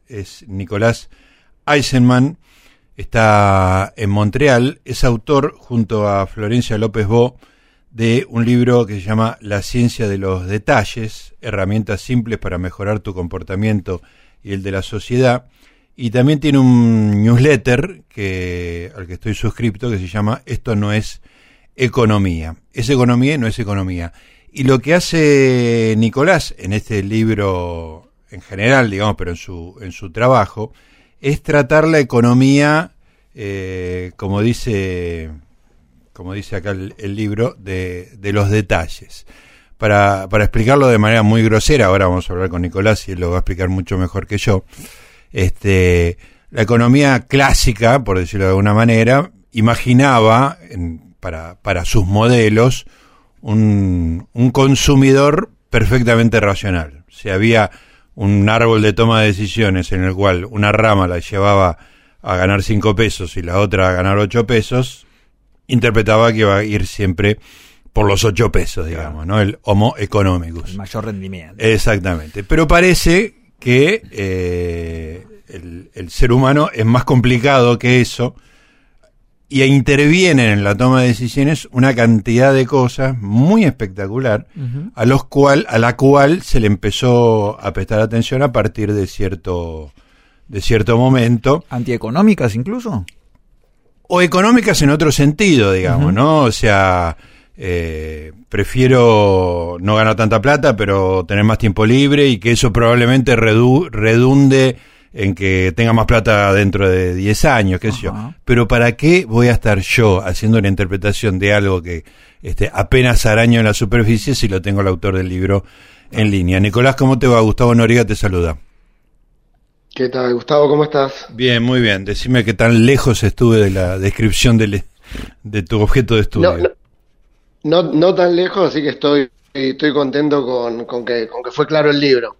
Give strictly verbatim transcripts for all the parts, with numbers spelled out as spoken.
es Nicolás Eisenman, está en Montreal, es autor junto a Florencia López Bo de un libro que se llama La ciencia de los detalles, herramientas simples para mejorar tu comportamiento y el de la sociedad, y también tiene un newsletter que, al que estoy suscripto, que se llama Esto no es economía, es economía y no es economía. Y lo que hace Nicolás en este libro en general, digamos, pero en su, en su trabajo, es tratar la economía, eh, como dice... como dice acá el, el libro, de, de los detalles. Para, para explicarlo de manera muy grosera, ahora vamos a hablar con Nicolás y él lo va a explicar mucho mejor que yo, este, la economía clásica, por decirlo de alguna manera, imaginaba, en, para, para sus modelos, un, un consumidor perfectamente racional. Si había un árbol de toma de decisiones en el cual una rama la llevaba a ganar cinco pesos y la otra a ganar ocho pesos, interpretaba que iba a ir siempre por los ocho pesos, digamos, ¿no? El homo economicus. El mayor rendimiento. Exactamente. Pero parece que eh, el, el ser humano es más complicado que eso y intervienen en la toma de decisiones una cantidad de cosas muy espectacular, uh-huh. a los cual, a la cual se le empezó a prestar atención a partir de cierto, de cierto momento. ¿Antieconómicas incluso? O económicas en otro sentido, digamos, uh-huh. ¿no? O sea, eh, prefiero no ganar tanta plata, pero tener más tiempo libre y que eso probablemente redu- redunde en que tenga más plata dentro de diez años, qué sé yo. Pero ¿para qué voy a estar yo haciendo una interpretación de algo que este, apenas araño en la superficie si lo tengo el autor del libro en línea? Nicolás, ¿cómo te va? Gustavo Noriega te saluda. ¿Qué tal, Gustavo? ¿Cómo estás? Bien, muy bien. Decime qué tan lejos estuve de la descripción de, de tu objeto de estudio. No, no, no, no tan lejos, así que estoy, estoy contento con, con, que, con que fue claro el libro.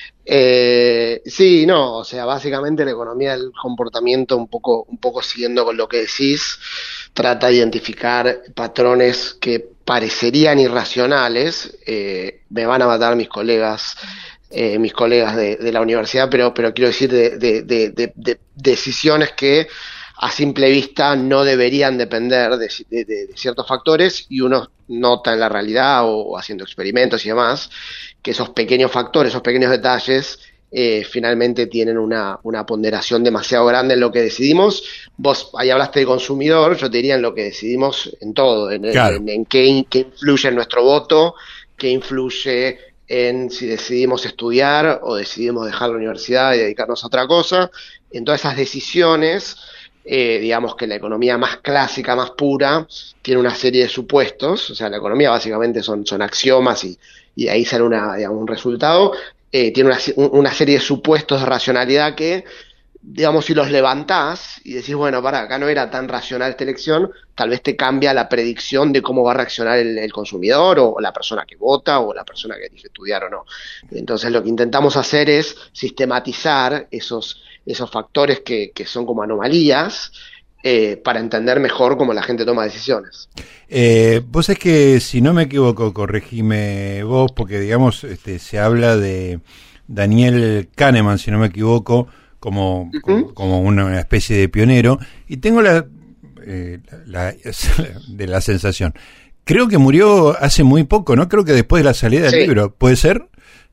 Eh, sí, no, o sea, básicamente la economía del comportamiento, un poco, un poco siguiendo con lo que decís, trata de identificar patrones que parecerían irracionales. Eh, me van a matar mis colegas. Eh, mis colegas de, de la universidad, pero, pero quiero decir de, de, de, de, de decisiones que a simple vista no deberían depender de, de, de, de ciertos factores, y uno nota en la realidad o, o haciendo experimentos y demás que esos pequeños factores, esos pequeños detalles eh, finalmente tienen una, una ponderación demasiado grande en lo que decidimos. Vos ahí hablaste de consumidor, yo te diría en lo que decidimos en todo, en, claro. en, en qué, qué influye en nuestro voto, qué influye en si decidimos estudiar o decidimos dejar la universidad y dedicarnos a otra cosa. En todas esas decisiones, eh, digamos que la economía más clásica, más pura, tiene una serie de supuestos. O sea, la economía básicamente son, son axiomas y, y ahí sale una, digamos, un resultado. Eh, tiene una, una serie de supuestos de racionalidad que, digamos, si los levantás y decís, bueno, para, acá no era tan racional esta elección, tal vez te cambia la predicción de cómo va a reaccionar el, el consumidor o, o la persona que vota o la persona que elige estudiar o no. Entonces lo que intentamos hacer es sistematizar esos, esos factores que, que son como anomalías eh, para entender mejor cómo la gente toma decisiones. Eh, vos es que, si no me equivoco, corregime vos, porque digamos, este, se habla de Daniel Kahneman, si no me equivoco, como, uh-huh. como, como una especie de pionero, y tengo la, eh, la, la de la sensación, creo que murió hace muy poco, ¿no? Creo que después de la salida del sí. libro, ¿puede ser?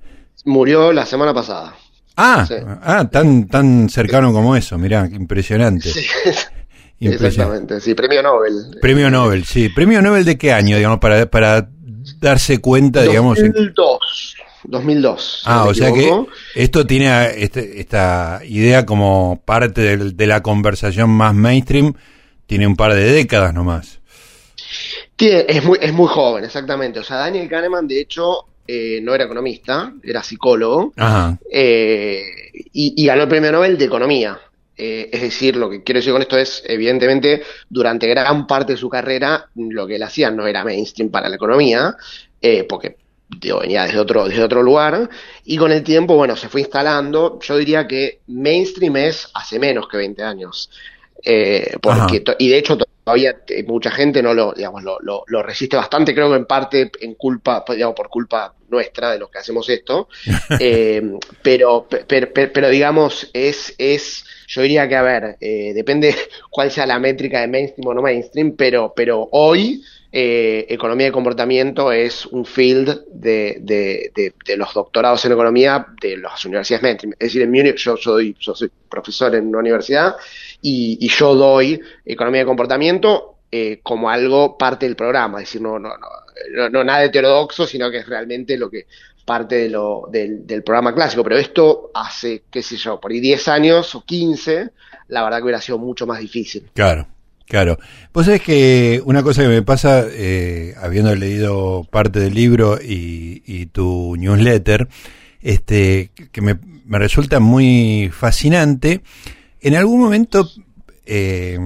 Murió la semana pasada. Ah, sí. ah tan tan cercano sí. como eso, mirá, impresionante. Sí. Exactamente, sí, premio Nobel. Premio Nobel, sí. ¿Premio Nobel de qué año, digamos, para, para darse cuenta, digamos? dos mil dos. dos mil dos. Ah, o sea que esto tiene este, esta idea como parte de, de la conversación más mainstream, tiene un par de décadas nomás. Tiene, es muy es muy joven, exactamente. O sea, Daniel Kahneman, de hecho, eh, no era economista, era psicólogo. Ajá. Eh, y, y ganó el premio Nobel de Economía. Eh, es decir, lo que quiero decir con esto es, evidentemente, durante gran parte de su carrera, lo que él hacía no era mainstream para la economía, eh, porque digo, venía desde otro, desde otro lugar, y con el tiempo, bueno, se fue instalando. Yo diría que mainstream es hace menos que veinte años. eh, porque to- y de hecho todavía eh, mucha gente no lo, digamos, lo, lo, lo resiste bastante, creo que en parte en culpa, digamos, por culpa nuestra de los que hacemos esto, eh, pero, pero, pero, pero digamos, es, es, yo diría que, a ver, eh, depende cuál sea la métrica de mainstream o no mainstream, pero, pero hoy eh, economía de comportamiento es un field de, de, de, de los doctorados en economía de las universidades mainstream. Es decir, en mi uni- yo, soy, yo soy profesor en una universidad y, y yo doy economía de comportamiento eh, como algo parte del programa, es decir, no, no, no, no, no nada heterodoxo, sino que es realmente lo que parte de lo, del, del programa clásico, pero esto hace, qué sé yo, por ahí diez años o quince, la verdad que hubiera sido mucho más difícil. Claro, claro. Vos sabés que una cosa que me pasa, eh, habiendo leído parte del libro y, y tu newsletter, este, que me, me resulta muy fascinante, en algún momento, eh,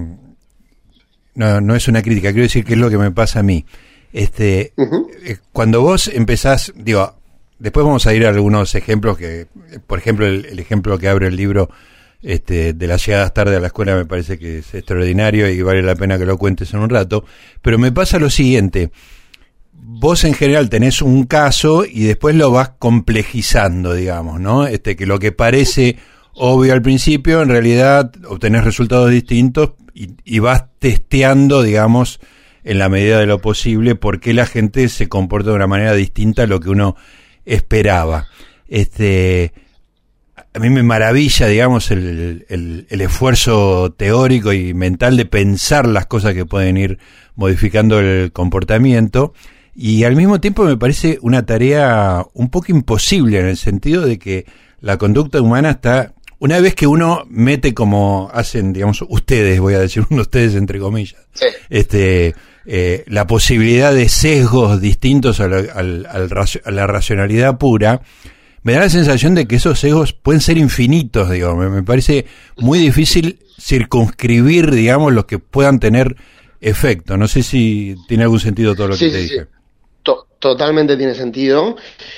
no, no es una crítica, quiero decir que es lo que me pasa a mí. Este, Uh-huh. eh, cuando vos empezás, digo, después vamos a ir a algunos ejemplos que, por ejemplo, el, el ejemplo que abre el libro este, de las llegadas tarde a la escuela me parece que es extraordinario y vale la pena que lo cuentes en un rato, pero me pasa lo siguiente, vos en general tenés un caso y después lo vas complejizando, digamos, ¿no? Este, que lo que parece obvio al principio, en realidad obtenés resultados distintos y, y vas testeando, digamos, en la medida de lo posible, por qué la gente se comporta de una manera distinta a lo que uno esperaba. Este, a mí me maravilla, digamos, el, el, el esfuerzo teórico y mental de pensar las cosas que pueden ir modificando el comportamiento, y al mismo tiempo me parece una tarea un poco imposible, en el sentido de que la conducta humana está, una vez que uno mete, como hacen, digamos, ustedes, voy a decir uno ustedes entre comillas, Sí. este eh, la posibilidad de sesgos distintos a la, al, al, a la racionalidad pura, me da la sensación de que esos sesgos pueden ser infinitos, digo, me, me parece muy difícil circunscribir, digamos, los que puedan tener efecto. No sé si tiene algún sentido todo lo Sí, que te sí, dije. sí. To- totalmente tiene sentido.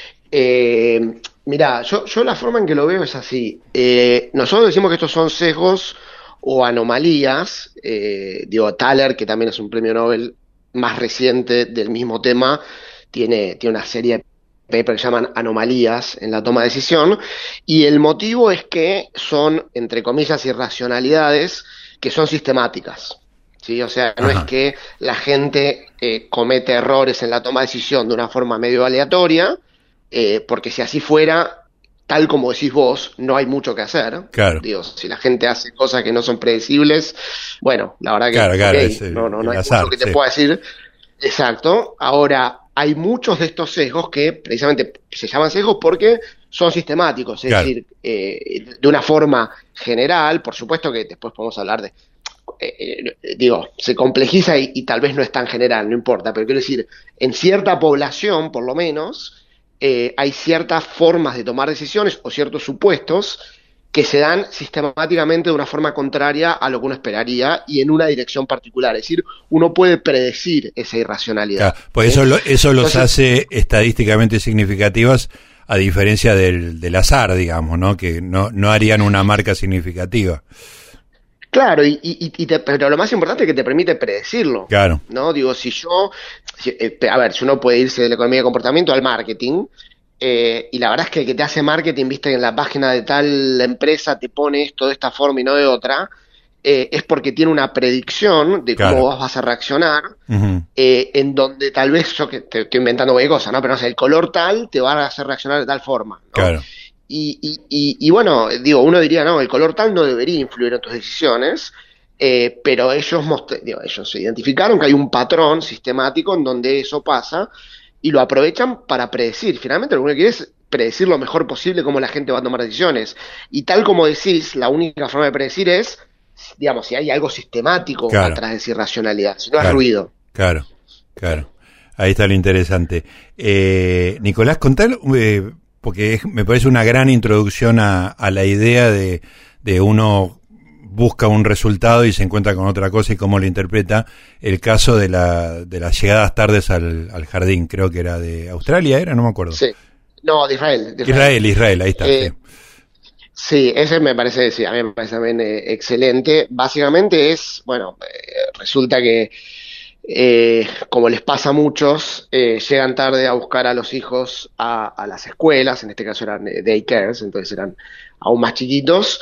Eh, mirá, yo, yo la forma en que lo veo es así. Eh, nosotros decimos que estos son sesgos o anomalías. Eh, digo, Thaler, que también es un premio Nobel más reciente del mismo tema, tiene, tiene una serie de papers que se llaman anomalías en la toma de decisión, y el motivo es que son, entre comillas, irracionalidades que son sistemáticas. ¿Sí? O sea, no Ajá. es que la gente eh, comete errores en la toma de decisión de una forma medio aleatoria, eh, porque si así fuera, tal como decís vos, no hay mucho que hacer. Claro. Digo, si la gente hace cosas que no son predecibles, bueno, la verdad que Claro, claro, ok, es el- no, no, no el hay azar, mucho que te sí. pueda decir. Exacto. Ahora, hay muchos de estos sesgos que precisamente se llaman sesgos porque son sistemáticos, es Claro. decir, eh, de una forma general, por supuesto que después podemos hablar de Eh, eh, digo, se complejiza y, y tal vez no es tan general, no importa, pero quiero decir, en cierta población, por lo menos, eh, hay ciertas formas de tomar decisiones o ciertos supuestos que se dan sistemáticamente de una forma contraria a lo que uno esperaría y en una dirección particular. Es decir, uno puede predecir esa irracionalidad. Claro, pues ¿sí? eso, lo, eso los Entonces, hace estadísticamente significativas, a diferencia del, del azar, digamos, ¿no? Que no, no harían una marca significativa. claro, y, y, y te- pero lo más importante es que te permite predecirlo. Claro. ¿No? Digo, si yo, si- eh, a ver, si uno puede irse de la economía de comportamiento al marketing, eh, y la verdad es que el que te hace marketing, viste que en la página de tal empresa te pone esto de esta forma y no de otra, eh, es porque tiene una predicción de cómo Claro. vos vas a reaccionar, Ujú. eh, en donde tal vez, yo que te estoy inventando cualquier cosa, ¿no? Pero no sé, el color tal te va a hacer reaccionar de tal forma, ¿no? Claro. Y, y, y, y bueno, digo, uno diría, no, el color tal no debería influir en tus decisiones, eh, pero ellos, most- digo, ellos identificaron que hay un patrón sistemático en donde eso pasa y lo aprovechan para predecir. Finalmente lo que uno quiere es predecir lo mejor posible cómo la gente va a tomar decisiones. Y tal como decís, la única forma de predecir es, digamos, si hay algo sistemático Claro. atrás de esa irracionalidad, si no es Claro. ruido. Claro, claro. Ahí está lo interesante. Eh, Nicolás, contar, eh, porque es- me parece una gran introducción a, a la idea de, de uno busca un resultado y se encuentra con otra cosa y cómo lo interpreta, el caso de la de las llegadas tardes al, al jardín, creo que era de Australia, ¿era? No me acuerdo. Sí. No, de Israel. de Israel, Israel, ahí está. Eh, sí. Sí, ese me parece, sí, a mí me parece también eh, excelente. Básicamente es, bueno, eh, resulta que eh, como les pasa a muchos, eh, llegan tarde a buscar a los hijos a, a las escuelas, en este caso eran eh, daycares, entonces eran aún más chiquitos.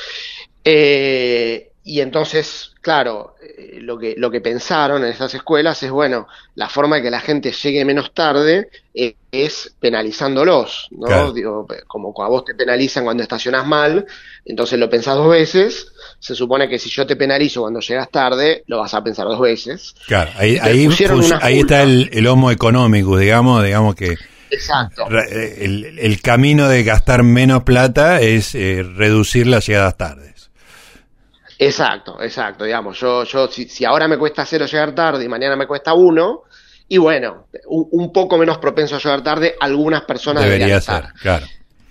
Eh, y entonces, claro, eh, lo que, lo que pensaron en esas escuelas es, bueno, la forma de que la gente llegue menos tarde eh, es penalizándolos, ¿no? Claro. Digo, como a vos te penalizan cuando estacionás mal, entonces lo pensás dos veces, se supone que si yo te penalizo cuando llegas tarde, lo vas a pensar dos veces. Claro, ahí, Entonces ahí, pusieron fus- una ahí está multa. el, el homo económico, digamos, digamos que Exacto. re- el, el camino de gastar menos plata es eh, reducir las llegadas tardes. Exacto, exacto, digamos, yo, yo si, si ahora me cuesta cero llegar tarde y mañana me cuesta uno, y bueno, un, un poco menos propenso a llegar tarde, algunas personas deberían Debería ser, estar. claro.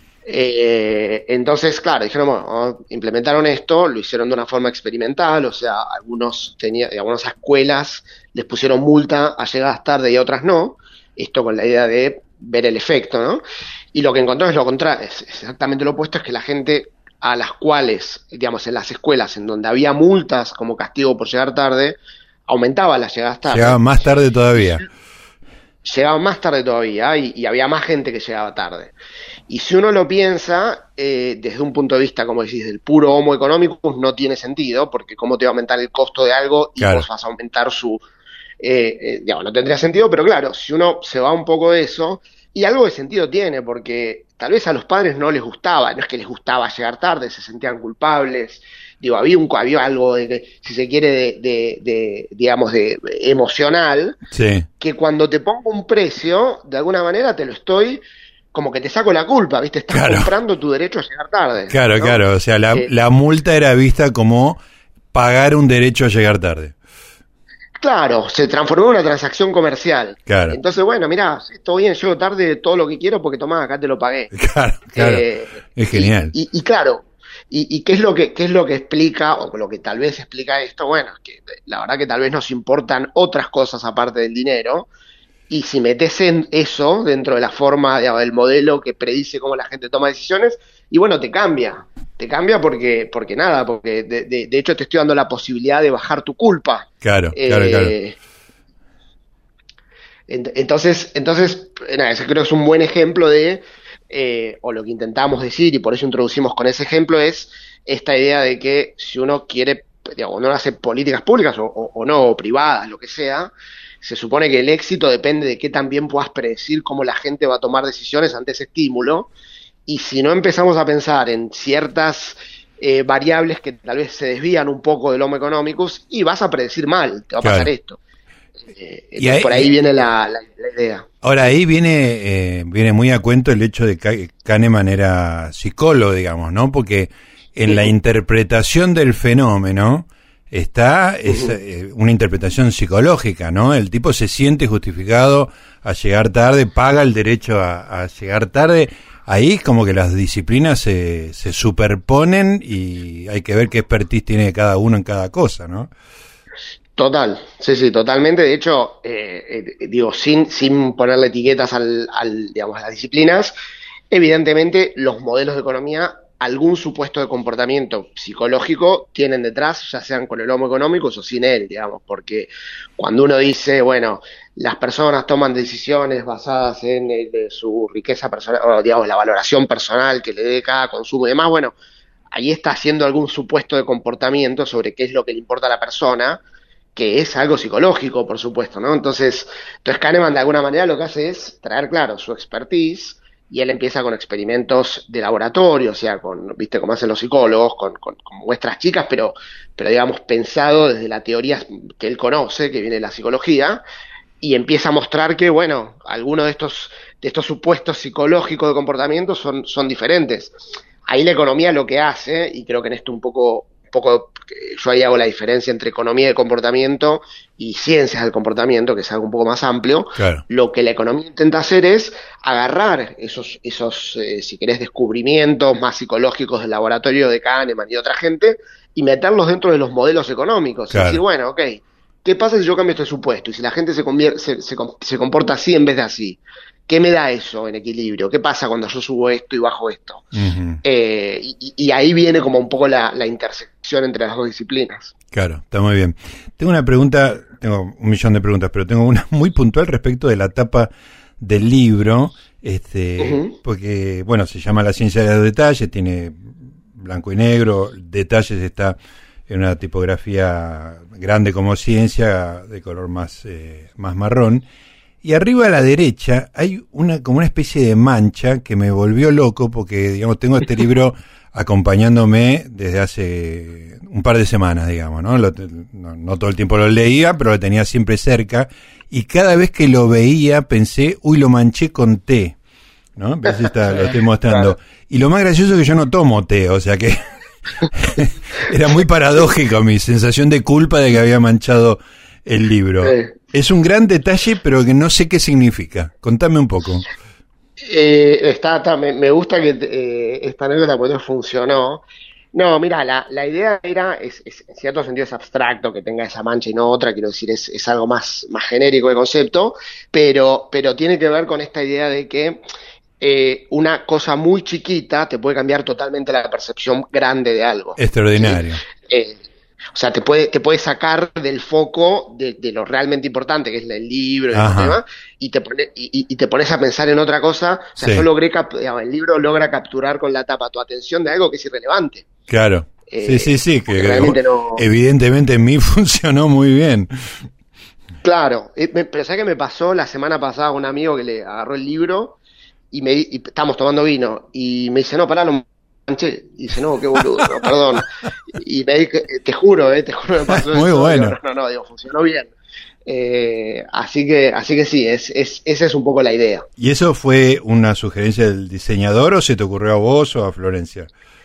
Eh, entonces, claro, dijeron, bueno, implementaron esto, lo hicieron de una forma experimental, o sea, algunos tenían, algunas escuelas les pusieron multa a llegadas tarde y a otras no, esto con la idea de ver el efecto, ¿no? Y lo que encontró es lo contrario, es exactamente lo opuesto, es que la gente a las cuales, digamos, en las escuelas en donde había multas como castigo por llegar tarde, aumentaba las llegadas Llegaba tarde, más tarde todavía. llegaban más tarde todavía y, y había más gente que llegaba tarde. Y si uno lo piensa, eh, desde un punto de vista, como decís, del puro homo económico, no tiene sentido, porque cómo te va a aumentar el costo de algo y Claro, vos vas a aumentar su... Eh, eh, digamos, no tendría sentido, pero claro, si uno se va un poco de eso, y algo de sentido tiene, porque tal vez a los padres no les gustaba, no es que les gustaba llegar tarde, se sentían culpables, digo, había, un, había algo, de, que, si se quiere, de, de, de digamos, de, de emocional, sí, que cuando te pongo un precio, de alguna manera te lo estoy, como que te saco la culpa, ¿viste? Estás claro, comprando tu derecho a llegar tarde, claro, ¿no? claro. O sea, la, Eh, la multa era vista como pagar un derecho a llegar tarde. claro, se transformó en una transacción comercial. Claro, Entonces, bueno, mirá, todo bien, llego tarde todo lo que quiero porque tomá, acá te lo pagué. claro, claro. Eh, Es y, genial. y, y claro, y, y qué es lo que, qué es lo que explica, o lo que tal vez explica esto? Bueno, es que la verdad que tal vez nos importan otras cosas aparte del dinero. Y si metes en eso dentro de la forma, digamos, del modelo que predice cómo la gente toma decisiones, y bueno, te cambia. Te cambia porque, porque nada, porque de, de, de hecho te estoy dando la posibilidad de bajar tu culpa. Claro, claro, claro. Eh, ent- entonces, entonces, nada, ese creo que es un buen ejemplo de, eh, o lo que intentamos decir, y por eso introducimos con ese ejemplo, es esta idea de que si uno quiere, digamos, uno hace políticas públicas o, o, o no, o privadas, lo que sea, se supone que el éxito depende de qué también puedas predecir cómo la gente va a tomar decisiones ante ese estímulo. Y si no empezamos a pensar en ciertas eh, variables que tal vez se desvían un poco del homo economicus, y vas a predecir mal, te va a pasar Claro. esto. Eh, Y entonces ahí, por ahí y- viene la, la, la idea. ahora ahí viene, eh, viene muy a cuento el hecho de que Kahneman era psicólogo, digamos, ¿no? Porque en la Ujú, interpretación del fenómeno está es, ujú. eh, una interpretación psicológica, ¿no? El tipo se siente justificado a llegar tarde, paga el derecho a, a llegar tarde. Ahí es como que las disciplinas se, se superponen y hay que ver qué expertise tiene cada uno en cada cosa, ¿no? Total, sí, sí, totalmente. De hecho, eh, eh, digo, sin, sin ponerle etiquetas al, al, digamos, a las disciplinas, evidentemente los modelos de economía, algún supuesto de comportamiento psicológico tienen detrás, ya sean con el homo económico o sin él, digamos, porque cuando uno dice, bueno, las personas toman decisiones basadas en eh, de su riqueza personal, o digamos, la valoración personal que le dé cada consumo y demás, bueno, ahí está haciendo algún supuesto de comportamiento sobre qué es lo que le importa a la persona, que es algo psicológico, por supuesto, ¿no? Entonces, entonces Kahneman de alguna manera lo que hace es traer, claro, su expertise, y él empieza con experimentos de laboratorio, o sea, con, viste, como hacen los psicólogos, con, con, con muestras chicas, pero, pero digamos, pensado desde la teoría que él conoce, que viene de la psicología, y empieza a mostrar que, bueno, algunos de estos, de estos supuestos psicológicos de comportamiento son, son diferentes. Ahí la economía lo que hace, y creo que en esto un poco, un poco eh, yo ahí hago la diferencia entre economía de comportamiento y ciencias del comportamiento, que es algo un poco más amplio, Claro, lo que la economía intenta hacer es agarrar esos, esos eh, si querés, descubrimientos más psicológicos del laboratorio de Kahneman y de otra gente, y meterlos dentro de los modelos económicos, y decir, claro. bueno, ok, ¿qué pasa si yo cambio este supuesto? Y si la gente se, convier- se, se, com- se comporta así en vez de así, ¿qué me da eso en equilibrio? ¿Qué pasa cuando yo subo esto y bajo esto? Uh-huh. Eh, y, y ahí viene como un poco la, la intersección entre las dos disciplinas. Claro, está muy bien. Tengo una pregunta, tengo un millón de preguntas, pero tengo una muy puntual respecto de la tapa del libro, este, uh-huh. porque, bueno, se llama La ciencia de los detalles, tiene blanco y negro, detalles está en una tipografía grande como ciencia, de color más, eh, más marrón, y arriba a la derecha hay una como una especie de mancha que me volvió loco, porque, digamos, tengo este libro acompañándome desde hace un par de semanas, digamos, ¿no? Lo, no, no todo el tiempo lo leía, pero lo tenía siempre cerca, y cada vez que lo veía pensé, uy, lo manché con té, ¿no? Pero así está, lo estoy mostrando. Claro. Y lo más gracioso es que yo no tomo té, o sea que era muy paradójico mi sensación de culpa de que había manchado el libro. Sí. Es un gran detalle, pero que no sé qué significa. Contame un poco. Eh, está, está, me, me gusta que eh, esta anécdota porque funcionó. No, mira, la, la idea era, es, es, en cierto sentido es abstracto que tenga esa mancha y no otra, quiero decir, es, es algo más, más genérico de concepto, pero, pero tiene que ver con esta idea de que eh, una cosa muy chiquita te puede cambiar totalmente la percepción grande de algo. Extraordinario. ¿Sí? Eh, o sea, te puede, te puede sacar del foco de, de lo realmente importante, que es el libro y el tema, y te, pone, y, y te pones a pensar en otra cosa. O sea, sí. yo logré, cap- digamos, el libro logra capturar con la tapa tu atención de algo que es irrelevante. Claro. Eh, sí, sí, sí, que, que no... evidentemente en mí funcionó muy bien. Claro, eh, me, pero ¿sabes qué me pasó la semana pasada con un amigo que le agarró el libro y me y estábamos tomando vino y me dice, no, pará, no manché. Y dice, no, qué boludo, no, perdón. Y me dije, te juro, eh, te juro me pasó muy eso. bueno. Digo, no, no, no, digo, funcionó bien. Eh, así que así que sí, es, es, esa es un poco la idea. ¿Y eso fue una sugerencia del diseñador o se te ocurrió a vos o a Florencia?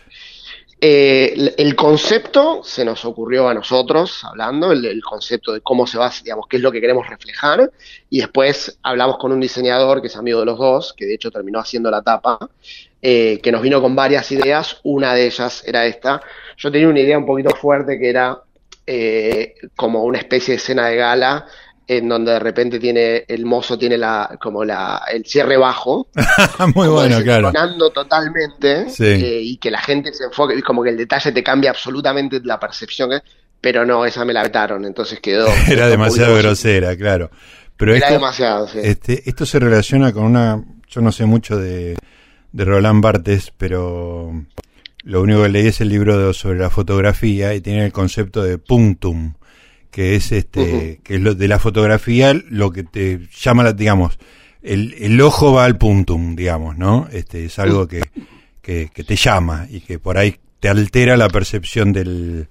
Eh, el, el concepto se nos ocurrió a nosotros, hablando, el, el concepto de cómo se va, digamos, qué es lo que queremos reflejar, y después hablamos con un diseñador que es amigo de los dos, que de hecho terminó haciendo la tapa, eh, que nos vino con varias ideas, una de ellas era esta. Yo tenía una idea un poquito fuerte que era eh, como una especie de escena de gala, en donde de repente tiene el mozo tiene la como la el cierre bajo, muy bueno, claro, totalmente, sí. eh, y que la gente se enfoque, como que el detalle te cambia absolutamente la percepción, ¿eh? Pero no, esa me la vetaron, entonces quedó era demasiado grosera, así. Claro, pero era esto, demasiado, sí. este, esto se relaciona con una, yo no sé mucho de, de Roland Barthes, pero lo único que leí es el libro de, sobre la fotografía y tiene el concepto de punctum, que es este, uh-huh. que es lo de la fotografía, lo que te llama, la, digamos, el, el ojo va al puntum, digamos, ¿no? Este, es algo que, que, que te llama y que por ahí te altera la percepción del,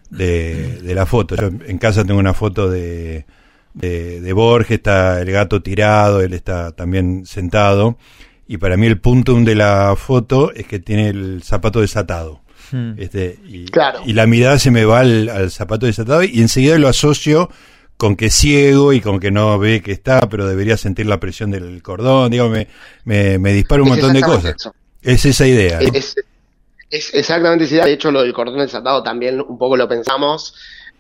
de, de la foto. Yo en casa tengo una foto de, de, de Borges, está el gato tirado, él está también sentado, y para mí el puntum de la foto es que tiene el zapato desatado. Este, y, claro. y la mirada se me va al, al zapato desatado y enseguida lo asocio con que es ciego y con que no ve que está, pero debería sentir la presión del cordón, digo, me, me, me dispara un es montón de cosas. Eso. Es esa idea, ¿no? Es, es exactamente esa idea, de hecho lo del cordón desatado también un poco lo pensamos,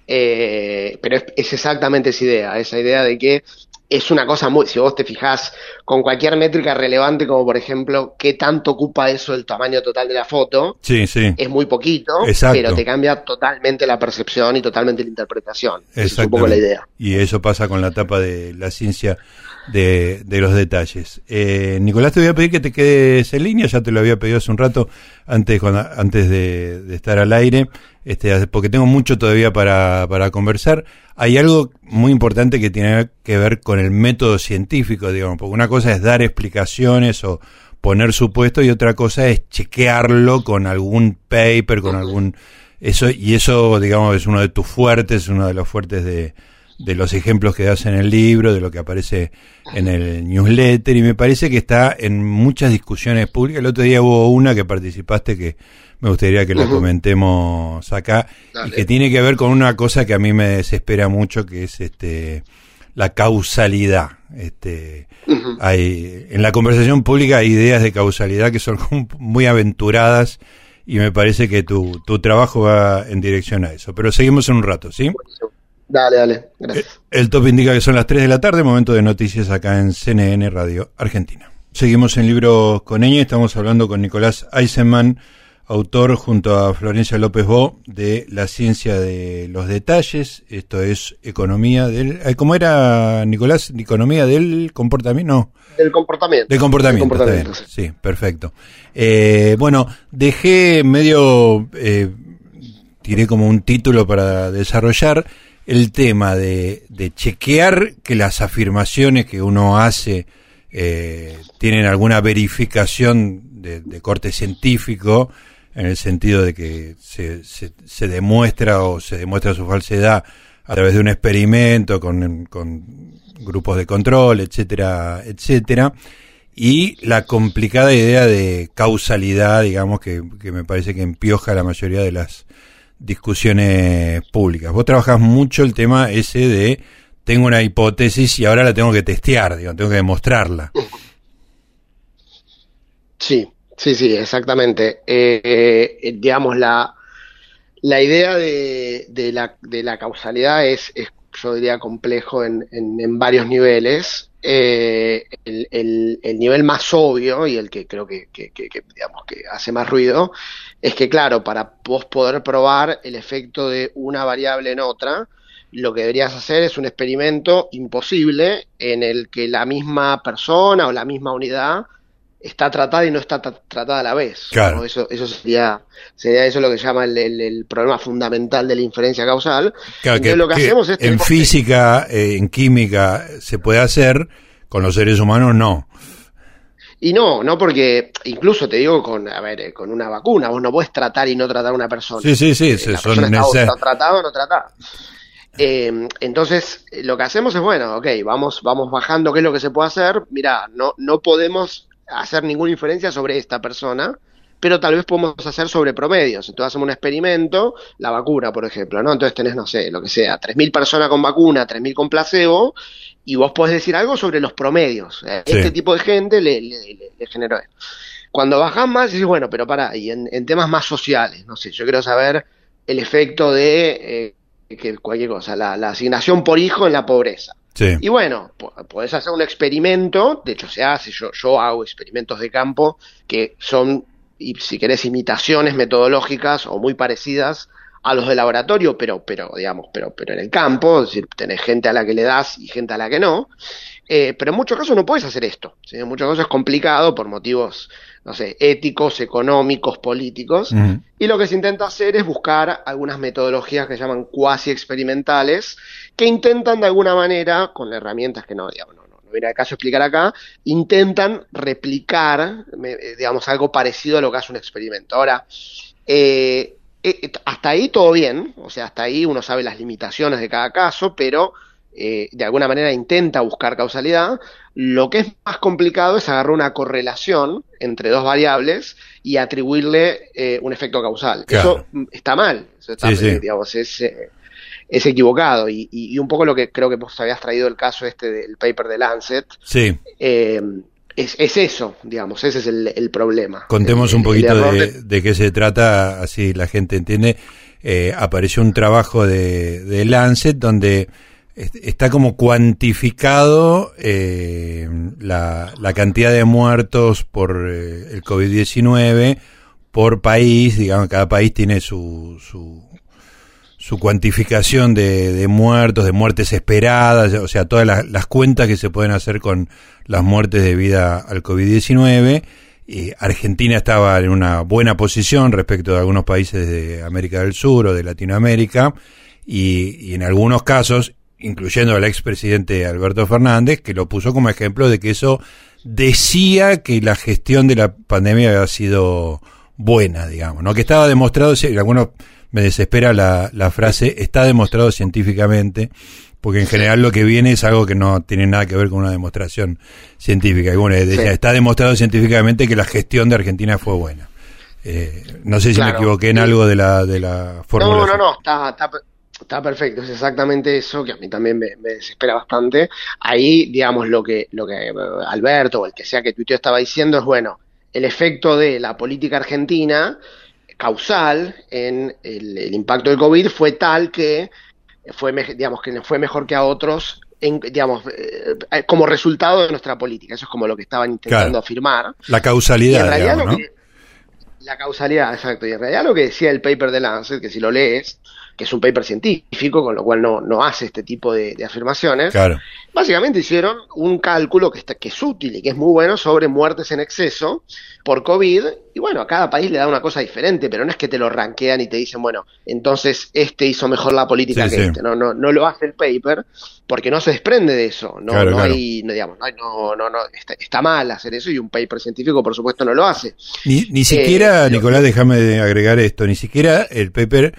eh, pero es, es exactamente esa idea, esa idea de que es una cosa muy, si vos te fijás con cualquier métrica relevante, como por ejemplo, qué tanto ocupa eso el tamaño total de la foto, sí, sí. es muy poquito, exacto. pero te cambia totalmente la percepción y totalmente la interpretación. Esa es un poco la idea. Y eso pasa con la tapa de La ciencia de, de los detalles. Eh, Nicolás, te voy a pedir que te quedes en línea, ya te lo había pedido hace un rato, antes, cuando, antes de, de estar al aire, este, porque tengo mucho todavía para, para conversar. Hay algo muy importante que tiene que ver con el método científico, digamos, porque una cosa es dar explicaciones o poner supuestos y otra cosa es chequearlo con algún paper, con algún... eso y eso, digamos, es uno de tus fuertes, uno de los fuertes de, de los ejemplos que das en el libro, de lo que aparece en el newsletter, y me parece que está en muchas discusiones públicas. El otro día hubo una que participaste que me gustaría que la uh-huh. comentemos acá. Dale. Y que tiene que ver con una cosa que a mí me desespera mucho, que es este la causalidad. Este, uh-huh. hay, en la conversación pública hay ideas de causalidad que son muy aventuradas y me parece que tu, tu trabajo va en dirección a eso. Pero seguimos en un rato, ¿sí? Dale, dale, gracias. El top indica que son las tres de la tarde, momento de noticias acá en C N N Radio Argentina. Seguimos en Libros con Ñ, estamos hablando con Nicolás Eisenman, autor junto a Florencia López Bo de La ciencia de los detalles. Esto es economía del... ¿Cómo era, Nicolás? ¿Economía del comportamiento? No. Del comportamiento. Del comportamiento, del comportamiento está bien. Sí, perfecto. Eh, bueno, dejé medio... Eh, tiré como un título para desarrollar el tema de, de chequear que las afirmaciones que uno hace eh, tienen alguna verificación de, de corte científico, en el sentido de que se, se, se demuestra o se demuestra su falsedad a través de un experimento con, con grupos de control, etcétera, etcétera, y la complicada idea de causalidad, digamos, que, que me parece que empioja la mayoría de las discusiones públicas. Vos trabajás mucho el tema ese de tengo una hipótesis y ahora la tengo que testear, digo, tengo que demostrarla. Sí, sí, sí, exactamente. Eh, eh, digamos, la, la idea de, de, la, de la causalidad es, es, yo diría, complejo en, en, en varios niveles. Eh, el, el, el nivel más obvio y el que creo que, que, que, que, digamos, que hace más ruido es que, claro, para vos poder probar el efecto de una variable en otra, lo que deberías hacer es un experimento imposible en el que la misma persona o la misma unidad está tratada y no está tra- tratada a la vez. Claro. ¿No? Eso, eso sería, sería eso lo que se llama el, el, el problema fundamental de la inferencia causal. Claro, Entonces, que, lo que, que hacemos es en física, eh, en química se puede hacer, con los seres humanos no. Y no, no porque incluso te digo con, a ver, con una vacuna, vos no podés tratar y no tratar a una persona. Sí, sí, sí, Eh, se- la son persona está, necesar- está tratada o no tratada. Eh, entonces, eh, lo que hacemos es, bueno, ok, vamos, vamos bajando qué es lo que se puede hacer. Mirá, no, no podemos hacer ninguna inferencia sobre esta persona, pero tal vez podemos hacer sobre promedios. Entonces hacemos un experimento, la vacuna, por ejemplo, ¿no? Entonces tenés, no sé, lo que sea, tres mil personas con vacuna, tres mil con placebo, y vos podés decir algo sobre los promedios. Eh, Sí. Este tipo de gente le, le, le- le generó esto. Cuando bajás más, decís, bueno, pero pará, y en, en temas más sociales, no sé, yo quiero saber el efecto de eh, que cualquier cosa, la, la asignación por hijo en la pobreza. Sí. Y bueno, po- podés hacer un experimento, de hecho se hace, yo, yo hago experimentos de campo que son, y si querés, imitaciones metodológicas o muy parecidas a los de laboratorio, pero, pero digamos, pero, pero en el campo, es decir, tenés gente a la que le das y gente a la que no. Eh, pero en muchos casos no puedes hacer esto, ¿sí? En muchos casos es complicado por motivos, no sé, éticos, económicos, políticos. Ujú. Y lo que se intenta hacer es buscar algunas metodologías que se llaman cuasi experimentales, que intentan de alguna manera, con herramientas que no, digamos, no, no, no viene al caso explicar acá, intentan replicar, me- eh, digamos, algo parecido a lo que hace un experimento. Ahora, eh, eh, hasta ahí todo bien, o sea, hasta ahí uno sabe las limitaciones de cada caso, pero eh, de alguna manera intenta buscar causalidad. Lo que es más complicado es agarrar una correlación entre dos variables y atribuirle eh, un efecto causal. Claro. Eso mm, está mal, eso está, Sí, sí. eh, digamos, es, eh, es equivocado. Y, y- y un poco lo que creo que vos habías traído el caso este del paper de Lancet, Sí. eh, es, es eso, digamos, ese es el, el problema. Contemos El- un el poquito error de, de qué se trata, así la gente entiende. Eh, apareció un trabajo de, de Lancet donde est- está como cuantificado eh, la, la cantidad de muertos por eh, el COVID diecinueve por país. Digamos, cada país tiene su, su, su cuantificación de, de muertos, de muertes esperadas, o sea, todas las, las cuentas que se pueden hacer con las muertes debido al COVID diecinueve. Eh, Argentina estaba en una buena posición respecto de algunos países de América del Sur o de Latinoamérica, y, y en algunos casos, incluyendo al expresidente Alberto Fernández, que lo puso como ejemplo de que eso decía que la gestión de la pandemia había sido buena, digamos, ¿no? Que estaba demostrado, si- algunos me desespera la, la frase, está demostrado científicamente, porque en general lo que viene es algo que no tiene nada que ver con una demostración científica. Y bueno, decía, Sí. está demostrado científicamente que la gestión de Argentina fue buena. Eh, no sé si Claro. me equivoqué en Sí. algo de la, de la No, formulación. no, no, está, está, está perfecto, es exactamente eso, que a mí también me, me desespera bastante. Ahí, digamos, lo que, lo que eh, Alberto o el que sea que tuiteo estaba diciendo es, bueno, el efecto de la política argentina causal en el, el impacto del COVID fue tal que fue, digamos, que fue mejor que a otros, en, digamos, eh, como resultado de nuestra política. Eso es como lo que estaban intentando claro. afirmar. La causalidad, y en realidad digamos, lo ¿no? que, La causalidad, exacto. Y en realidad lo que decía el paper de Lancet, que si lo lees, que es un paper científico, con lo cual no, no hace este tipo de, de afirmaciones, claro. básicamente hicieron un cálculo que, está, que es útil y que es muy bueno sobre muertes en exceso por COVID, y bueno, a cada país le da una cosa diferente, pero no es que te lo rankean y te dicen, bueno, entonces este hizo mejor la política sí, que sí. este, no, no, no lo hace el paper, porque no se desprende de eso, no, claro, no claro. hay, no, digamos, no, hay, no, no, no está, está mal hacer eso, y un paper científico por supuesto no lo hace. Ni, ni siquiera, eh, Nicolás, lo, déjame agregar esto, ni siquiera el paper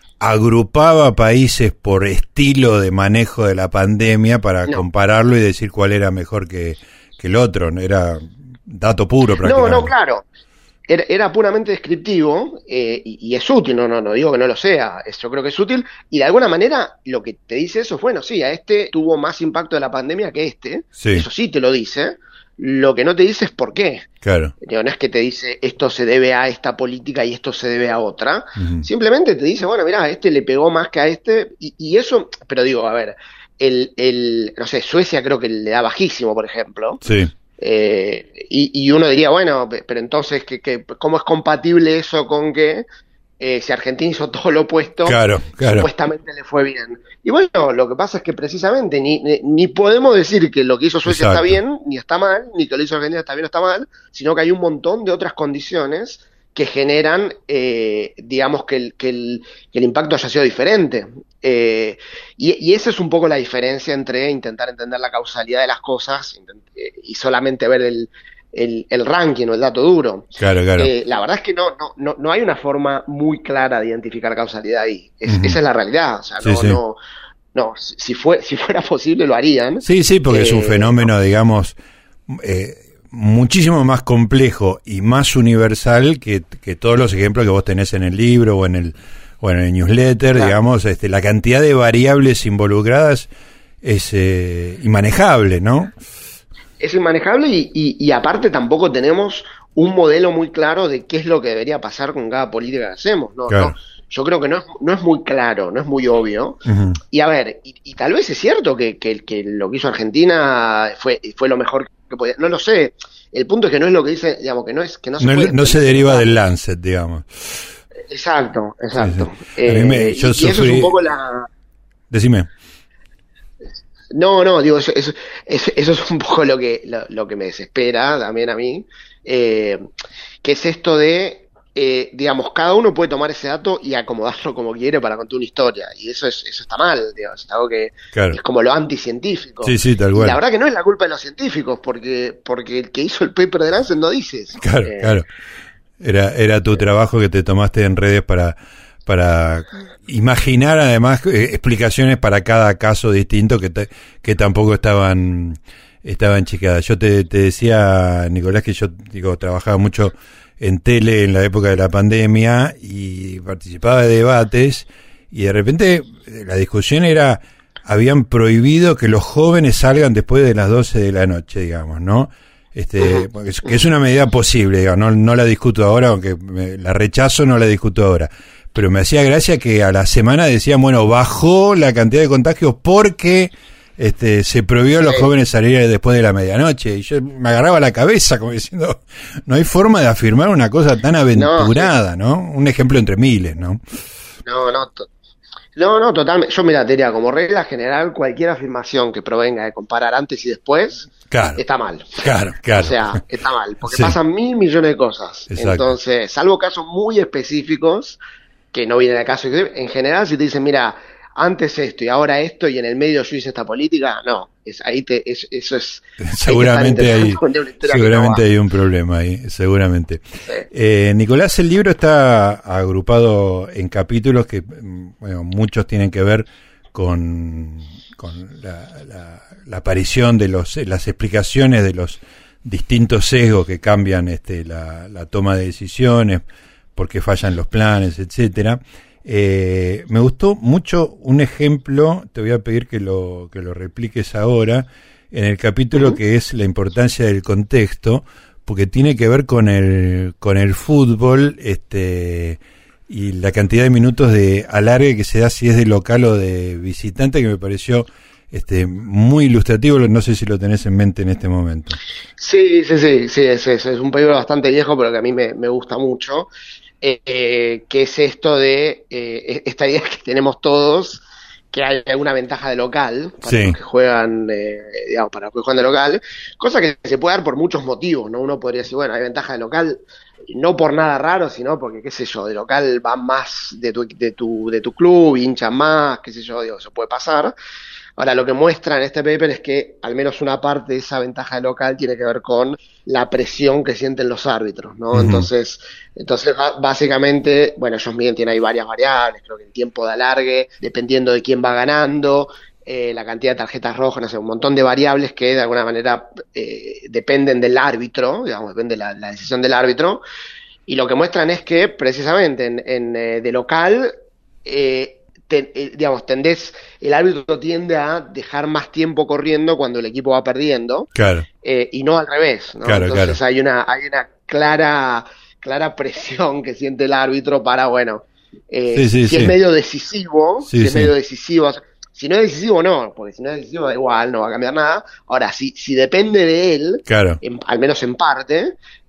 agrupaba países por estilo de manejo de la pandemia para no. compararlo y decir cuál era mejor que, que el otro, no era dato puro prácticamente. No, no, claro. Era, era puramente descriptivo eh, y, y es útil, no, no, no digo que no lo sea, es, yo creo que es útil, y de alguna manera lo que te dice eso es, bueno, sí, a este tuvo más impacto de la pandemia que este, sí. eso sí te lo dice, lo que no te dice es por qué. Claro. Digo, no es que te dice esto se debe a esta política y esto se debe a otra, uh-huh. simplemente te dice, bueno, mirá, a este le pegó más que a este, y, y eso, pero digo, a ver, el, el, no sé, Suecia creo que le da bajísimo, por ejemplo. Sí. Eh, y, y uno diría, bueno, pero entonces, ¿qué, qué, ¿cómo es compatible eso con que eh, si Argentina hizo todo lo opuesto, claro, claro. supuestamente le fue bien? Y bueno, lo que pasa es que precisamente ni, ni, ni podemos decir que lo que hizo Suecia Exacto. está bien, ni está mal, ni que lo hizo Argentina está bien o está mal, sino que hay un montón de otras condiciones que generan, eh, digamos, que el, que, el, que el impacto haya sido diferente. Eh, y, y esa es un poco la diferencia entre intentar entender la causalidad de las cosas y solamente ver el, el, el ranking o el dato duro. Claro, claro. Eh, la verdad es que no, no, no, no hay una forma muy clara de identificar causalidad ahí. Es, uh-huh. Esa es la realidad. O sea, sí, no, sí. no, no, si, fue, si fuera posible lo harían. Sí, sí, porque eh, es un fenómeno, no. digamos, eh, muchísimo más complejo y más universal que, que todos los ejemplos que vos tenés en el libro o en el o en el newsletter, claro. digamos, este, la cantidad de variables involucradas es eh, inmanejable, ¿no? Es inmanejable y, y, y aparte tampoco tenemos un modelo muy claro de qué es lo que debería pasar con cada política que hacemos, ¿no? Claro. no yo creo que no es, no es muy claro, no es muy obvio. Uh-huh. Y a ver, y, y tal vez es cierto que, que, que lo que hizo Argentina fue, fue lo mejor que podía, no lo sé. El punto es que no es lo que dice, digamos, que no es que no se, no, puede no se deriva del Lancet, digamos. Exacto, exacto. Sí, sí. Eh, me, yo y, sufrí... y eso es un poco la... Decime. No, no, digo, eso, eso, eso, eso es un poco lo que, lo, lo que me desespera también a mí, eh, que es esto de, eh, digamos, cada uno puede tomar ese dato y acomodarlo como quiere para contar una historia, y eso es eso está mal, digamos, es algo que claro. es como lo anticientífico. Sí, sí, tal cual. Y la verdad que no es la culpa de los científicos, porque porque el que hizo el paper de Lancet no dice eso. Claro, eh, claro. Era, era tu trabajo que te tomaste en redes para... para imaginar además eh, explicaciones para cada caso distinto que te, que tampoco estaban estaban chequeadas. Yo te, te decía, Nicolás, que yo digo trabajaba mucho en tele en la época de la pandemia y participaba de debates y de repente la discusión era, habían prohibido que los jóvenes salgan después de las doce de la noche, digamos, ¿no? Este, que es una medida posible, digamos, no, no la discuto ahora, aunque me, la rechazo, no la discuto ahora. Pero me hacía gracia que a la semana decían, bueno, bajó la cantidad de contagios porque este, se prohibió a los jóvenes salir después de la medianoche. Y yo me agarraba la cabeza como diciendo, no hay forma de afirmar una cosa tan aventurada, ¿no? ¿no? Un ejemplo entre miles, ¿no? No, no, to- no, no, totalmente. Yo, mira, diría, como regla general, cualquier afirmación que provenga de comparar antes y después, claro, está mal. Claro, claro. O sea, está mal, porque sí. pasan mil millones de cosas. Exacto. Entonces, salvo casos muy específicos, que no vienen a caso, en general, si te dicen, mira, antes esto y ahora esto, y en el medio yo hice esta política, no, es, ahí te, es, eso es... Seguramente hay, seguramente no hay un problema ahí, seguramente. Sí. Eh, Nicolás, el libro está agrupado en capítulos que, bueno, muchos tienen que ver con, con la, la, la aparición de los, las explicaciones de los distintos sesgos que cambian este, la, la toma de decisiones, porque fallan los planes, etcétera. Eh, me gustó mucho un ejemplo, te voy a pedir que lo que lo repliques ahora, en el capítulo uh-huh. que es la importancia del contexto, porque tiene que ver con el con el fútbol, este y la cantidad de minutos de alargue que se da si es de local o de visitante, que me pareció este muy ilustrativo. No sé si lo tenés en mente en este momento. Sí, sí, sí, sí, es eso. Es un paper bastante viejo, pero que a mí me, me gusta mucho. Eh, eh, que es esto de eh, esta idea que tenemos todos, que hay alguna ventaja de local para sí. los que juegan, eh, digamos, para los que juegan de local, cosa que se puede dar por muchos motivos, ¿no? Uno podría decir, bueno, hay ventaja de local, no por nada raro, sino porque, qué sé yo, de local van más de tu, de tu, de tu club, hinchan más, qué sé yo, digo, eso puede pasar. Ahora, lo que muestra en este paper es que al menos una parte de esa ventaja de local tiene que ver con la presión que sienten los árbitros, ¿no? Uh-huh. Entonces, entonces básicamente, bueno, ellos miden, tienen ahí varias variables, creo que el tiempo de alargue, dependiendo de quién va ganando, eh, la cantidad de tarjetas rojas, no sé, un montón de variables que de alguna manera eh, dependen del árbitro, digamos, depende de la, la decisión del árbitro, y lo que muestran es que precisamente en, en eh, de local, eh, Ten, eh, digamos, tendés, el árbitro tiende a dejar más tiempo corriendo cuando el equipo va perdiendo, claro. eh, y no al revés, ¿no? Claro, Entonces claro. hay una, hay una clara, clara presión que siente el árbitro para, bueno, eh, sí, sí, si sí. es medio decisivo, sí, si es sí. medio decisivo, si no es decisivo no, porque si no es decisivo da igual, no va a cambiar nada. Ahora, si, si depende de él, claro. en, al menos en parte,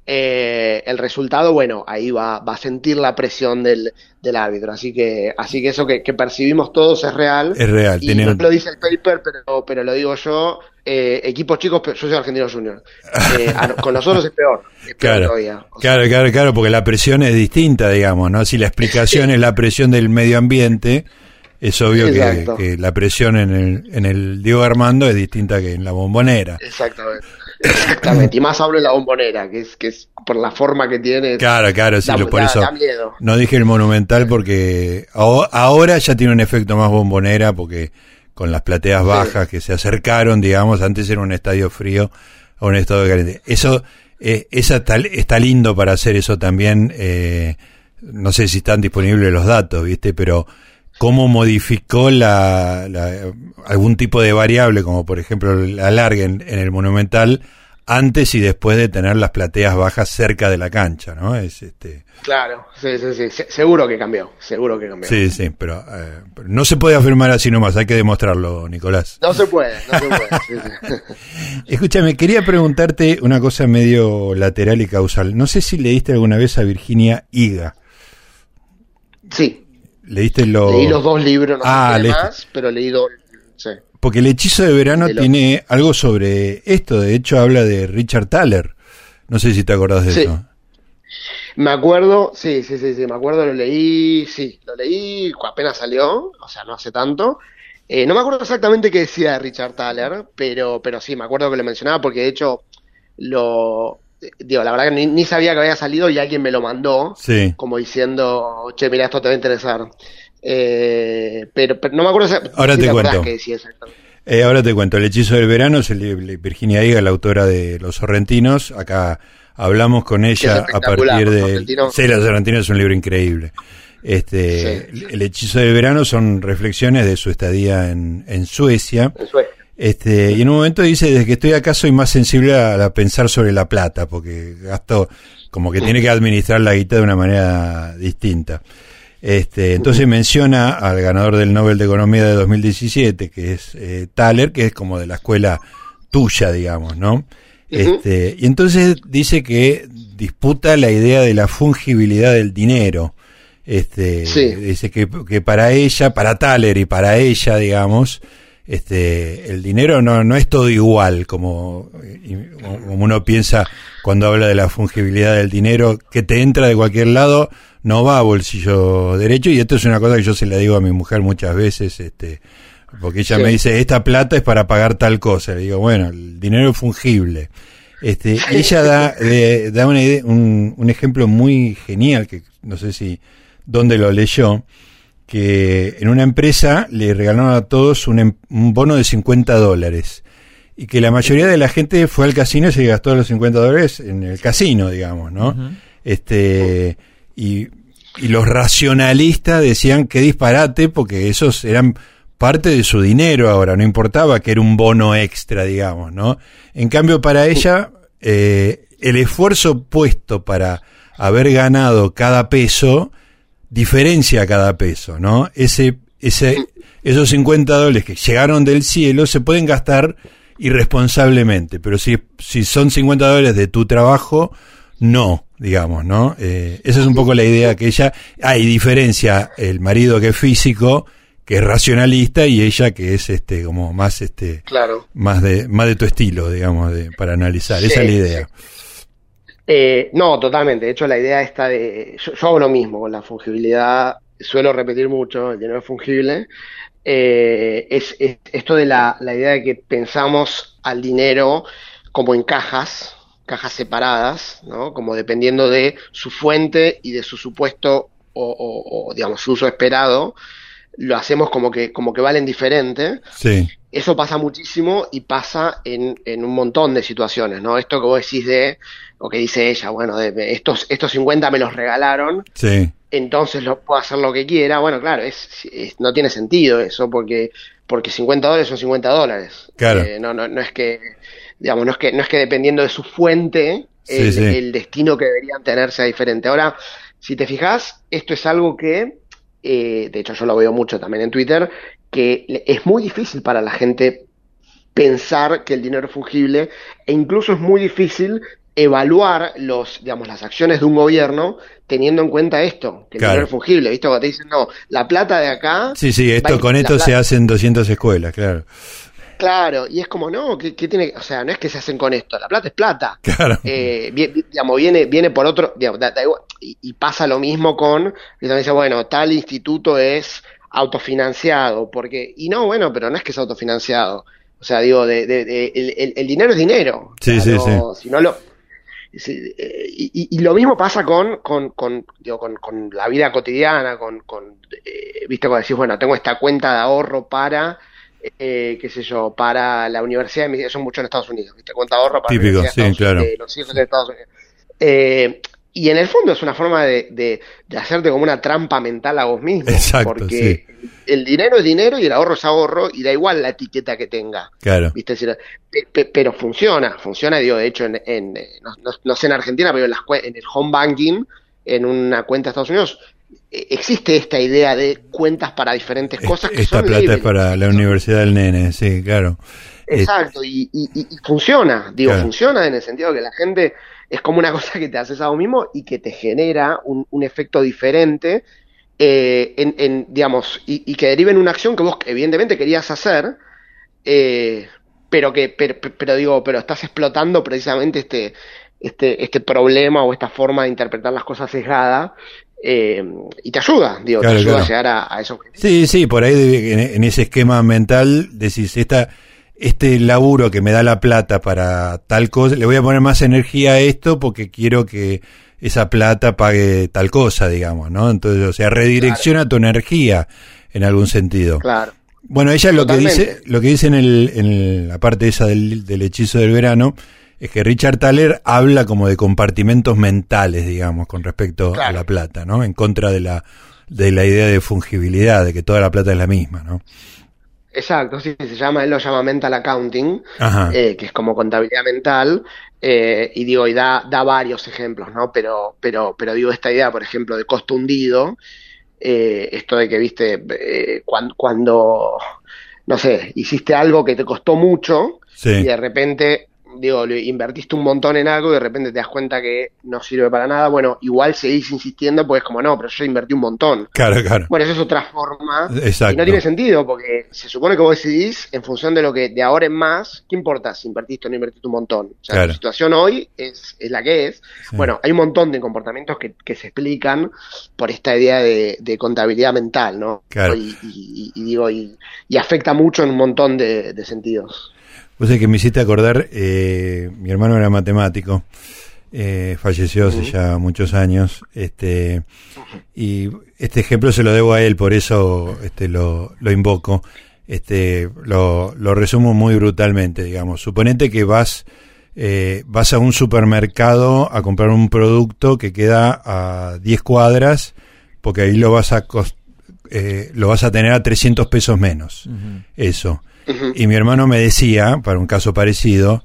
Eh, el resultado, bueno, ahí va, va a sentir la presión del, del árbitro, así que, así que eso que, que percibimos todos es real. Es real. Y tiene no un... lo dice el paper, pero, pero lo digo yo, eh, equipos chicos, yo soy Argentino Junior, eh, a, con nosotros es peor, es peor claro, todavía. O claro, sea, claro, claro, porque la presión es distinta, digamos, ¿no? Si la explicación es la presión del medio ambiente, es obvio que, que la presión en el, en el Diego Armando es distinta que en la Bombonera. Exactamente. Exactamente, y más hablo de la Bombonera, que es que es por la forma que tiene. Claro, claro, sí, da, por da, eso da miedo. No dije el Monumental porque ahora ya tiene un efecto más Bombonera, porque con las plateas bajas sí. que se acercaron, digamos, antes era un estadio frío a un estadio caliente. Eso, eh, esa está, está lindo para hacer eso también, eh, no sé si están disponibles los datos, ¿viste? Pero cómo modificó la, la algún tipo de variable, como por ejemplo el alargue en, en el Monumental, antes y después de tener las plateas bajas cerca de la cancha, ¿no? Es este. Claro, sí, sí, sí, se, seguro que cambió, seguro que cambió. Sí, sí, pero, eh, pero no se puede afirmar así nomás, hay que demostrarlo, Nicolás. No se puede, no se puede. Sí, sí. Escúchame, quería preguntarte una cosa medio lateral y causal. No sé si leíste alguna vez a Virginia Higa. Sí. ¿Leíste lo... Leí los dos libros, no ah, sé más, pero leí dos, sí. Porque El hechizo de verano de tiene lo... algo sobre esto, de hecho habla de Richard Thaler. No sé si te acordás de sí. eso. Me acuerdo, sí, sí, sí, sí, me acuerdo, lo leí, sí, lo leí apenas salió, o sea, no hace tanto. Eh, no me acuerdo exactamente qué decía de Richard Thaler, pero, pero sí, me acuerdo que lo mencionaba porque de hecho lo... Digo, la verdad que ni, ni sabía que había salido y alguien me lo mandó, sí. como diciendo, che, mira, esto te va a interesar. Eh, pero, pero no me acuerdo si, ahora si te, te cuento. Qué decía exactamente. Eh, ahora te cuento. El hechizo del verano es el de Virginia Higa, la autora de Los Sorrentinos. Acá hablamos con ella a partir de... Sí, Los Sorrentinos es un libro increíble. Este, sí, sí. El hechizo del verano son reflexiones de su estadía en, en Suecia. En Suecia. Este, y en un momento dice, desde que estoy acá soy más sensible a, a pensar sobre la plata, porque gasto, como que tiene que administrar la guita de una manera distinta. Este, entonces menciona al ganador del Nobel de Economía de dos mil diecisiete, que es eh, Thaler, que es como de la escuela tuya, digamos, ¿no? Este, y entonces dice que disputa la idea de la fungibilidad del dinero. Este, sí. Dice que, que para ella, para Thaler y para ella, digamos, este, el dinero no, no es todo igual, como, como uno piensa cuando habla de la fungibilidad del dinero, que te entra de cualquier lado, no va a bolsillo derecho, y esto es una cosa que yo se la digo a mi mujer muchas veces, este, porque ella sí. me dice, esta plata es para pagar tal cosa, le digo, bueno, el dinero es fungible. Este, y ella da, de, da una idea, un, un ejemplo muy genial, que no sé si, dónde lo leyó, que en una empresa le regalaron a todos un, un bono de cincuenta dólares y que la mayoría de la gente fue al casino y se gastó los cincuenta dólares en el casino, digamos, ¿no? Uh-huh. Este, y, y los racionalistas decían que disparate porque esos eran parte de su dinero ahora, no importaba que era un bono extra, digamos, ¿no? En cambio, para ella, eh, el esfuerzo puesto para haber ganado cada peso diferencia cada peso, ¿no? Ese, ese, esos cincuenta dólares que llegaron del cielo se pueden gastar irresponsablemente, pero si, si son cincuenta dólares de tu trabajo, no, digamos, ¿no? Eh, esa es un poco la idea que ella, hay diferencia el marido que es físico, que es racionalista, y ella que es este como más este claro. más de más de tu estilo, digamos, de, para analizar. Sí, esa es la idea. Sí. Eh, no, totalmente. De hecho, la idea está de yo, yo hago lo mismo con la fungibilidad. Suelo repetir mucho el dinero fungible. Eh, es, es esto de la, la idea de que pensamos al dinero como en cajas, cajas separadas, ¿no? Como dependiendo de su fuente y de su supuesto o, o, o digamos su uso esperado, lo hacemos como que como que valen diferente. Sí. Eso pasa muchísimo y pasa en, en un montón de situaciones, ¿no? Esto que vos decís de, o que dice ella, bueno, de, de estos estos cincuenta me los regalaron. Sí. Entonces lo puedo hacer lo que quiera. Bueno, claro, es, es no tiene sentido eso, porque porque cincuenta dólares son cincuenta dólares. Claro. Eh, no, no, no es que, digamos, no es que, no es que dependiendo de su fuente, sí, el, sí. el destino que deberían tener sea diferente. Ahora, si te fijas, esto es algo que, eh, de hecho yo lo veo mucho también en Twitter, que es muy difícil para la gente pensar que el dinero es fungible, e incluso es muy difícil evaluar los, digamos, las acciones de un gobierno teniendo en cuenta esto, que el claro. dinero es fungible, ¿viste? Cuando te dicen, no, la plata de acá... Sí, sí, esto va, con esto plata, se hacen doscientas escuelas, claro. Claro, y es como, no, ¿qué, qué tiene? O sea, no es que se hacen con esto, la plata es plata. Claro. Eh, bien, digamos, viene, viene por otro, digamos, da, da igual, y, y pasa lo mismo con, y también dice, bueno, tal instituto es autofinanciado, porque, y no, bueno, pero no es que es autofinanciado. O sea, digo, de, de, de, el, el, el dinero es dinero. Sí, o sea, sí, no, sí. Si no lo... Sí, eh, y, y lo mismo pasa con, con, con, digo, con, con la vida cotidiana, con, con eh, viste, cuando decís, bueno, tengo esta cuenta de ahorro para, eh, qué sé yo, para la universidad de mis hijos, son mucho en Estados Unidos, viste, cuenta de ahorro para Típico, la universidad de, sí, Estados, claro. de los hijos de Estados Unidos. Eh, y en el fondo es una forma de, de, de hacerte como una trampa mental a vos mismo. Exacto, porque sí. el dinero es dinero y el ahorro es ahorro y da igual la etiqueta que tenga. Claro. ¿Viste? Es decir, pe, pe, pero funciona, funciona, digo, de hecho, en, en no, no, no sé en Argentina, pero en, las, en el home banking, en una cuenta de Estados Unidos, existe esta idea de cuentas para diferentes cosas que esta son plata libres. Es para la universidad del nene, sí, claro. Exacto, y, y, y funciona, digo, claro. funciona en el sentido que la gente es como una cosa que te haces a vos mismo y que te genera un, un efecto diferente, eh, en, en, digamos, y, y que derive en una acción que vos evidentemente querías hacer, eh, pero que, pero, pero digo, pero estás explotando precisamente este, este, este problema o esta forma de interpretar las cosas sesgada. Eh, y te ayuda, digo, claro, te ayuda claro. a llegar a, a eso. Sí, sí, por ahí en, en ese esquema mental decís, esta, este laburo que me da la plata para tal cosa, le voy a poner más energía a esto porque quiero que esa plata pague tal cosa, digamos, ¿no? Entonces, o sea, redirecciona claro. tu energía en algún sentido. Claro. Bueno, ella lo Totalmente. que dice, lo que dice en, el, en la parte esa del, del hechizo del verano, es que Richard Thaler habla como de compartimentos mentales, digamos, con respecto claro. a la plata, ¿no? En contra de la de la idea de fungibilidad, de que toda la plata es la misma, ¿no? Exacto, sí, se llama, él lo llama mental accounting, eh, que es como contabilidad mental, eh, y digo, y da, da varios ejemplos, ¿no? Pero, pero, pero digo, esta idea, por ejemplo, de costo hundido, eh, esto de que, viste, eh, cuando, cuando, no sé, hiciste algo que te costó mucho, sí. y de repente, digo, invertiste un montón en algo y de repente te das cuenta que no sirve para nada, bueno, igual seguís insistiendo porque es como, no, pero yo invertí un montón. Claro, claro. Bueno, eso es otra forma. Exacto. Y no tiene sentido porque se supone que vos decidís en función de lo que de ahora en más, ¿qué importa si invertiste o no invertiste un montón? O sea, claro. la situación hoy es, es la que es. Sí. Bueno, hay un montón de comportamientos que, que se explican por esta idea de, de contabilidad mental, ¿no? Claro. Y, y, y digo, y, y afecta mucho en un montón de, de sentidos. Vos sabés que me hiciste acordar, eh, mi hermano era matemático, eh, falleció hace uh-huh. ya muchos años, este, y este ejemplo se lo debo a él, por eso este lo, lo invoco, este, lo, lo resumo muy brutalmente, digamos. Suponete que vas, eh, vas a un supermercado a comprar un producto que queda a diez cuadras, porque ahí lo vas a cost- eh, lo vas a tener a trescientos pesos menos, uh-huh. eso. Uh-huh. Y mi hermano me decía, para un caso parecido,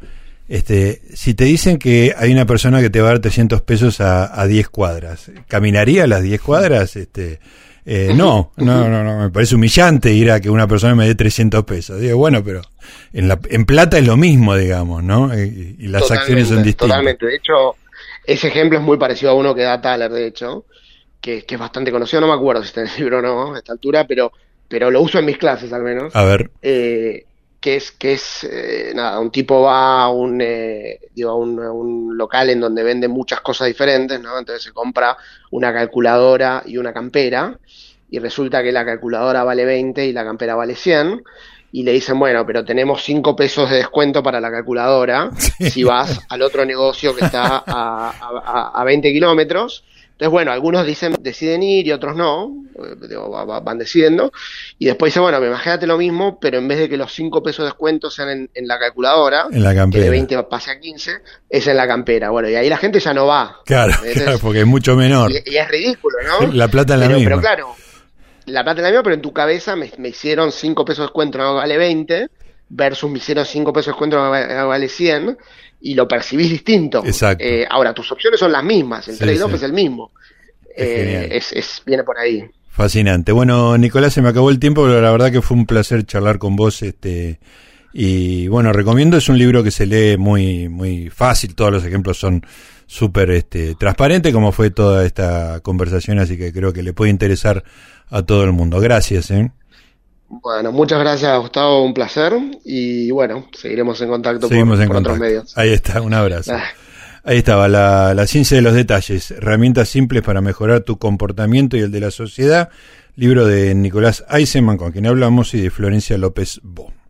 Este, si te dicen que hay una persona que te va a dar trescientos pesos a, a diez cuadras, ¿caminaría a las diez cuadras? Este, eh, no, no, no, no, me parece humillante ir a que una persona me dé trescientos pesos. Digo, bueno, pero en, la, en plata es lo mismo, digamos, ¿no? Y, y las Totalmente, acciones son distintas. Totalmente, de hecho, ese ejemplo es muy parecido a uno que da Thaler, de hecho, que, que es bastante conocido, no me acuerdo si está en el libro o no, a esta altura, pero, pero lo uso en mis clases al menos. A ver. Eh, que es, que es eh, nada, un tipo va a un, eh, digo, a un, a un local en donde vende muchas cosas diferentes, ¿no? Entonces se compra una calculadora y una campera, y resulta que la calculadora vale veinte y la campera vale cien, y le dicen, bueno, pero tenemos cinco pesos de descuento para la calculadora, sí, si vas al otro negocio que está a, a, a veinte kilómetros. Entonces, bueno, algunos dicen, deciden ir y otros no, van decidiendo, y después dice, bueno, imagínate lo mismo, pero en vez de que los cinco pesos de descuento sean en, en la calculadora, en la campera, que de veinte pase a quince, es en la campera. Bueno, y ahí la gente ya no va. Claro, Entonces, claro, porque es mucho menor. Y, y es ridículo, ¿no? La plata es la pero, misma. Pero claro, la plata es la misma, pero en tu cabeza me, me hicieron cinco pesos de descuento, no vale veinte, versus me hicieron cinco pesos de descuento, no vale cien, y lo percibís distinto. Exacto. Eh, ahora, tus opciones son las mismas, el sí, trade-off sí. es el mismo. Es, eh, es, es viene por ahí. Fascinante. Bueno, Nicolás, se me acabó el tiempo, pero la verdad que fue un placer charlar con vos. Este, y bueno, recomiendo, es un libro que se lee muy, muy fácil, todos los ejemplos son súper este, transparentes, como fue toda esta conversación, así que creo que le puede interesar a todo el mundo. Gracias, ¿eh? Bueno, muchas gracias, Gustavo, un placer, y bueno, seguiremos en contacto Seguimos por, en por contacto. otros medios. Ahí está, un abrazo. Ah. Ahí estaba, la, la ciencia de los detalles, herramientas simples para mejorar tu comportamiento y el de la sociedad, libro de Nicolás Eisenman, con quien hablamos, y de Florencia López Bo.